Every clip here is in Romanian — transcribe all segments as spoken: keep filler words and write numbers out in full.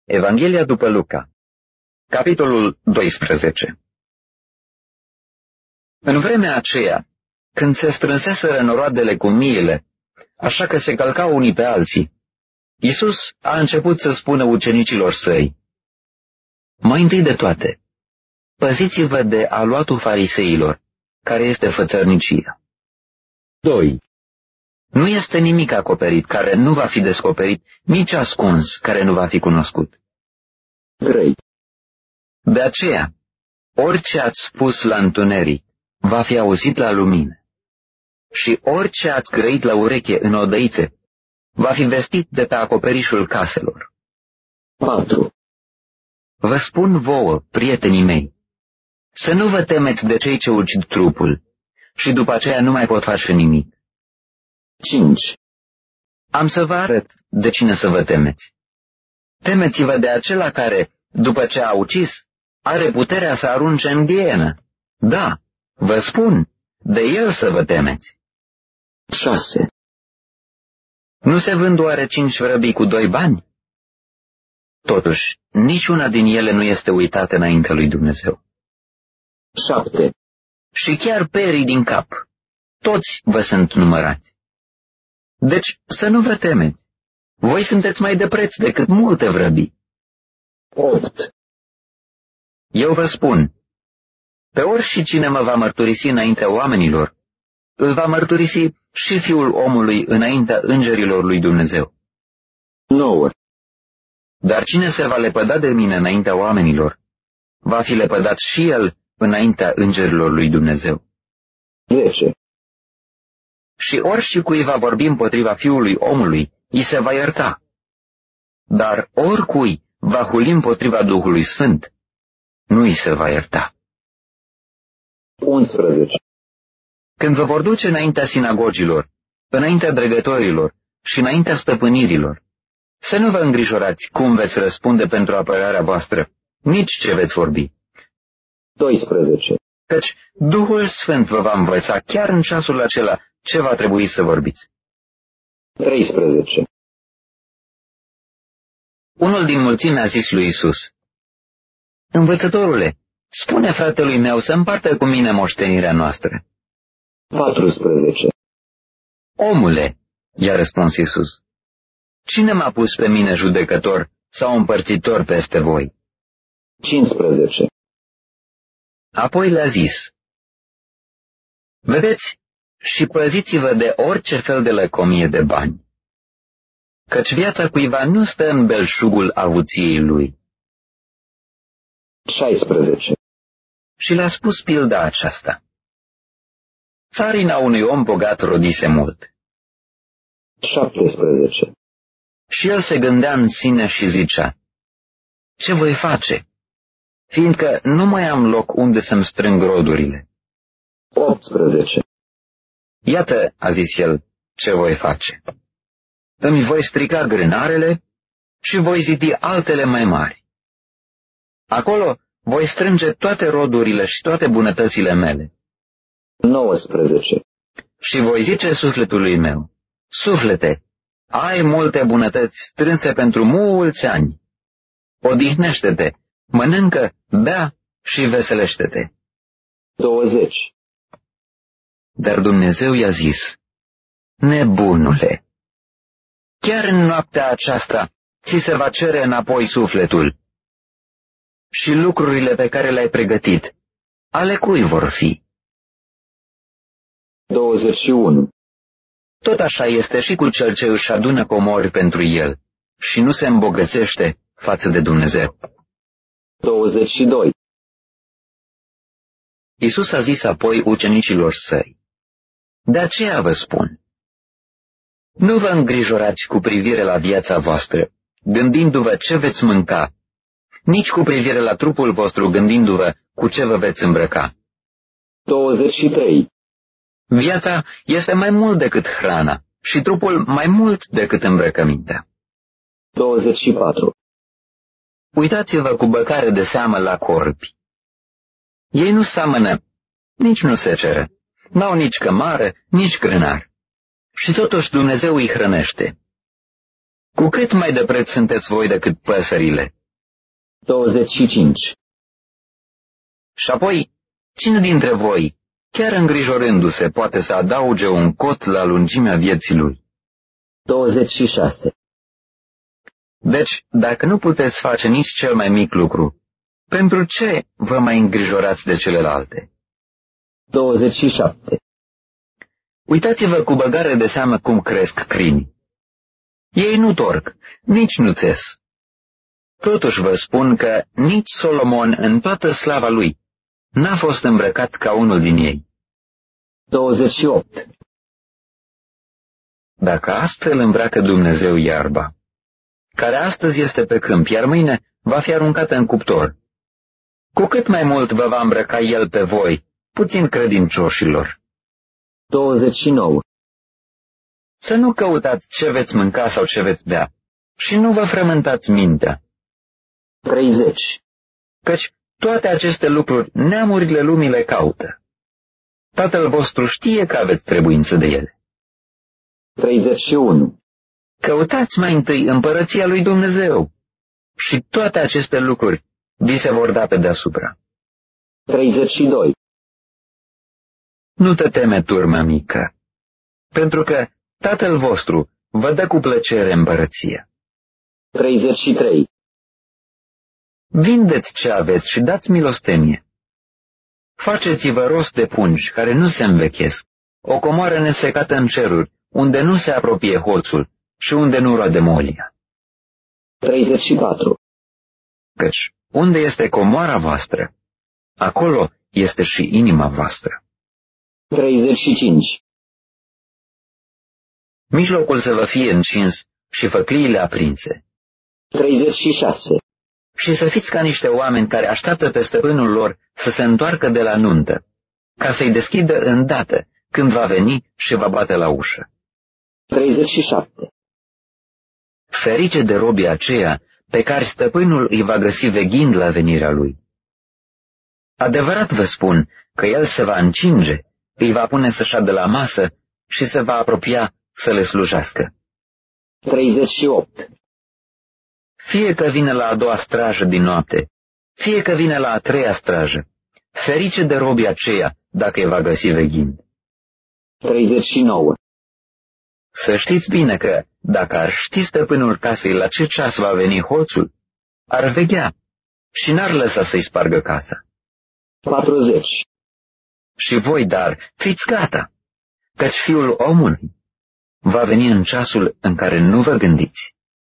Evanghelia după Luca, capitolul doisprezece. În vremea aceea, când se strânseseră noroadele cu miile, așa că se călcau unii pe alții, Iisus a început să spună ucenicilor săi: mai întâi de toate, păziți-vă de aluatul fariseilor, care este fățărnicia. doi. Nu este nimic acoperit care nu va fi descoperit, nici ascuns care nu va fi cunoscut. trei. De aceea, orice ați spus la întuneric va fi auzit la lumină, și orice ați grăit la ureche în odăițe va fi vestit de pe acoperișul caselor. patru. Vă spun vouă, prietenii mei, să nu vă temeți de cei ce ucid trupul și după aceea nu mai pot face nimic. cinci. Am să vă arăt de cine să vă temeți. Temeți-vă de acela care, după ce a ucis, are puterea să arunce în ghienă. Da, vă spun, de el să vă temeți. șase. Nu se vând oare cinci vrăbii cu doi bani? Totuși, niciuna din ele nu este uitată înaintea lui Dumnezeu. șapte. Și chiar perii din cap, toți vă sunt numărați. Deci să nu vă temeți, voi sunteți mai de preț decât multe vrăbii. opt. Eu vă spun, pe orice cine mă va mărturisi înaintea oamenilor, îl va mărturisi și Fiul omului înaintea îngerilor lui Dumnezeu. nouă. Dar cine se va lepăda de mine înaintea oamenilor, va fi lepădat și el înaintea îngerilor lui Dumnezeu. zece. Și orice cui va vorbi împotriva Fiului omului, îi se va ierta. Dar oricui va huli împotriva Duhului Sfânt, nu îi se va ierta. unsprezece. Când vă vor duce înaintea sinagogilor, înaintea dregătorilor și înaintea stăpânirilor, să nu vă îngrijorați cum veți răspunde pentru apărarea voastră, nici ce veți vorbi. doisprezece. Căci Duhul Sfânt vă va învăța chiar în ceasul acela ce va trebui să vorbiți. treisprezece. Unul din mulțime a zis lui Iisus: Învățătorule, spune fratelui meu să împartă cu mine moștenirea noastră. patrusprezece. Omule, i-a răspuns Iisus, cine m-a pus pe mine judecător sau împărțitor peste voi? cincisprezece. Apoi le-a zis: vedeți și păziți-vă de orice fel de lăcomie de bani, căci viața cuiva nu stă în belșugul avuției lui. șaisprezece. Și le-a spus pilda aceasta: țarina unui om bogat rodise mult. șaptesprezece. Și el se gândea în sine și zicea: ce voi face, fiindcă nu mai am loc unde să-mi strâng rodurile? optsprezece. Iată, a zis el, ce voi face. Îmi voi strica grânarele și voi zidi altele mai mari. Acolo voi strânge toate rodurile și toate bunătățile mele. nouăsprezece. Și voi zice sufletului meu: suflete, ai multe bunătăți strânse pentru mulți ani. Odihnește-te, mănâncă, bea și veselește-te. douăzeci. Dar Dumnezeu i-a zis: nebunule, chiar în noaptea aceasta ți se va cere înapoi sufletul. Și lucrurile pe care le-ai pregătit, ale cui vor fi? douăzeci și unu. Tot așa este și cu cel ce își adună comori pentru el și nu se îmbogățește față de Dumnezeu. douăzeci și doi. Iisus a zis apoi ucenicilor săi: de aceea vă spun, nu vă îngrijorați cu privire la viața voastră, gândindu-vă ce veți mânca, nici cu privire la trupul vostru, gândindu-vă cu ce vă veți îmbrăca. douăzeci și trei. Viața este mai mult decât hrana și trupul mai mult decât îmbrăcămintea. douăzeci și patru. Uitați-vă cu băcare de seamă la corbi. Ei nu seamănă, nici nu seceră, n-au nici cămară, nici grânar. Și totuși Dumnezeu îi hrănește. Cu cât mai de preț sunteți voi decât păsările? douăzeci și cinci. Și apoi, cine dintre voi, chiar îngrijorându-se, poate să adauge un cot la lungimea vieții lui? douăzeci și șase. Deci, dacă nu puteți face nici cel mai mic lucru, pentru ce vă mai îngrijorați de celelalte? douăzeci și șapte. Uitați-vă cu băgare de seamă cum cresc crinii. Ei nu torc, nici nu țes. Totuși vă spun că nici Solomon în toată slava lui n-a fost îmbrăcat ca unul din ei. douăzeci și opt. Dacă astfel îmbracă Dumnezeu iarba, care astăzi este pe câmp, iar mâine va fi aruncată în cuptor, cu cât mai mult vă va îmbrăca El pe voi, puțin credincioșilor. douăzeci și nouă. Să nu căutați ce veți mânca sau ce veți bea și nu vă frământați mintea. treizeci. Căci toate aceste lucruri neamurile lumii le caută. Tatăl vostru știe că aveți trebuință de ele. treizeci și unu. Căutați mai întâi împărăția lui Dumnezeu și toate aceste lucruri vi se vor da pe deasupra. treizeci și doi. Nu te teme, turmă mică, pentru că Tatăl vostru vă dă cu plăcere împărăția. treizeci și trei. Vindeți ce aveți și dați milostenie. Faceți-vă rost de pungi care nu se învechesc, o comoară nesecată în ceruri, unde nu se apropie hoțul și unde nu roade molia. treizeci și patru. Căci unde este comoara voastră, acolo este și inima voastră. treizeci și cinci. Mijlocul să vă fie încins și făcliile aprinse. treizeci și șase. Și să fiți ca niște oameni care așteaptă pe stăpânul lor să se întoarcă de la nuntă, ca să-i deschidă îndată când va veni și va bate la ușă. treizeci și șapte. Ferice de robii aceia pe care stăpânul îi va găsi veghind la venirea lui. Adevărat vă spun că el se va încinge, îi va pune să șadă la masă și se va apropia să le slujească. treizeci și opt. Fie că vine la a doua strajă din noapte, fie că vine la a treia strajă, ferice de robii aceia dacă îi va găsi veghind. treizeci și nouă. Să știți bine că, dacă ar ști stăpânul casei la ce ceas va veni hoțul, ar veghea și n-ar lăsa să-i spargă casa. patruzeci. Și voi, dar, fiți gata, căci Fiul omului va veni în ceasul în care nu vă gândiți.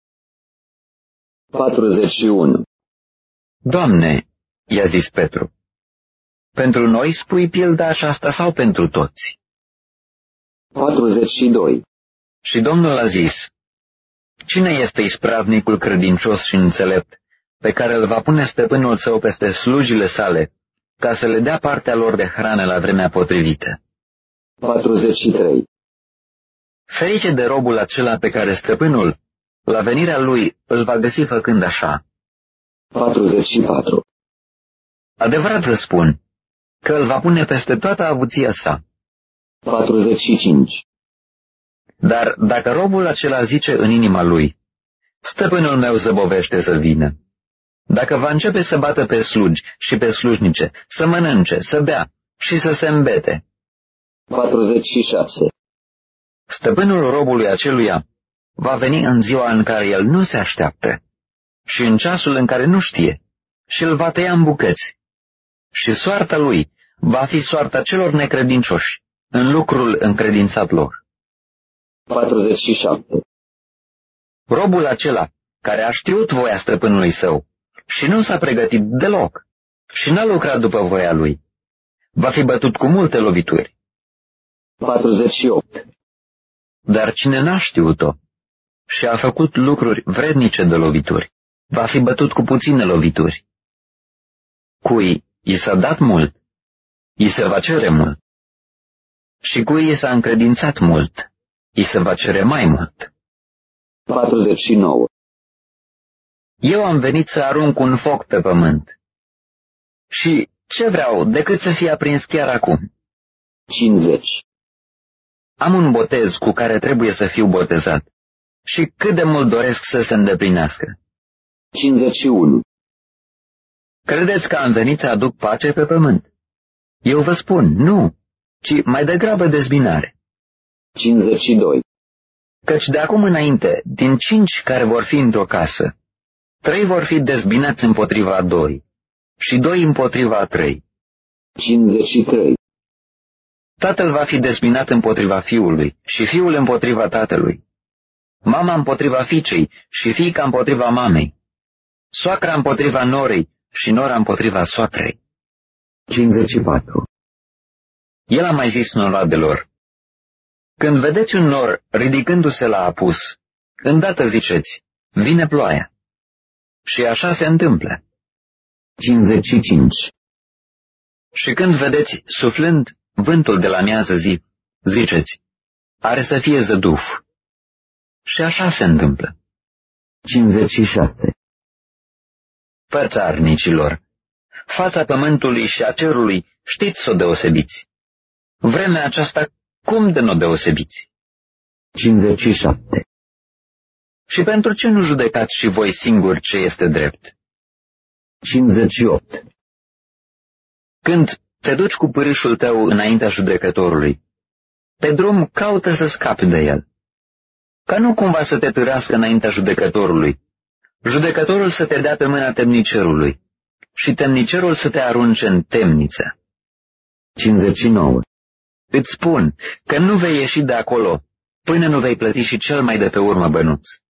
patruzeci și unu. Doamne, i-a zis Petru, pentru noi spui pilda aceasta sau pentru toți? patruzeci și doi. Și Domnul a zis, cine este ispravnicul credincios și înțelept, pe care îl va pune stăpânul său peste slujile sale, ca să le dea partea lor de hrană la vremea potrivită? patruzeci și trei. Ferice de robul acela pe care stăpânul, la venirea lui, îl va găsi făcând așa. patruzeci și patru. Adevărat vă spun că îl va pune peste toată avuția sa. patruzeci și cinci. Dar dacă robul acela zice în inima lui, stăpânul meu zăbovește să vină, dacă va începe să bată pe slugi și pe slujnice, să mănânce, să bea și să se îmbete, patruzeci și șase. stăpânul robului aceluia va veni în ziua în care el nu se așteaptă și în ceasul în care nu știe și îl va tăia în bucăți. Și soarta lui va fi soarta celor necredincioși în lucrul încredințat lor. patruzeci și șapte. Robul acela care a știut voia stăpânului său și nu s-a pregătit deloc și n-a lucrat după voia lui, va fi bătut cu multe lovituri. patruzeci și opt. Dar cine n-a știut-o și a făcut lucruri vrednice de lovituri, va fi bătut cu puține lovituri. Cui i s-a dat mult, i se va cere mult. Și cui i s-a încredințat mult, i se va cere mai mult. patruzeci și nouă. Eu am venit să arunc un foc pe pământ. Și ce vreau decât să fie aprins chiar acum? cincizeci. Am un botez cu care trebuie să fiu botezat și cât de mult doresc să se îndeplinească. cincizeci și unu. Credeți că am venit să aduc pace pe pământ? Eu vă spun, nu, ci mai degrabă dezbinare. cincizeci și doi. Căci de acum înainte, din cinci care vor fi într-o casă, trei vor fi dezbinați împotriva a doi și doi împotriva a trei. cincizeci și trei. Tatăl va fi dezbinat împotriva fiului și fiul împotriva tatălui. Mama împotriva fiicei și fiica împotriva mamei. Soacra împotriva norei și nora împotriva soacrei. cincizeci și patru. El a mai zis noroadelor: când vedeți un nor ridicându-se la apus, îndată ziceți, vine ploaia. Și așa se întâmplă. cincizeci și cinci. Și când vedeți suflând vântul de la miază zi, ziceți, are să fie zăduf. Și așa se întâmplă. cincizeci și șase. Fățarnicilor, fața pământului și a cerului știți să o deosebiți. Vremea aceasta cum de n-o deosebiți? cincizeci și șapte. Și pentru ce nu judecați și voi singuri ce este drept? cincizeci și opt. Când te duci cu pârâșul tău înaintea judecătorului, pe drum caută să scapi de el, ca nu cumva să te târască înaintea judecătorului, judecătorul să te dea pe mâna temnicerului și temnicerul să te arunce în temniță. cincizeci și nouă. Îți spun că nu vei ieși de acolo până nu vei plăti și cel mai de pe urmă bănuț.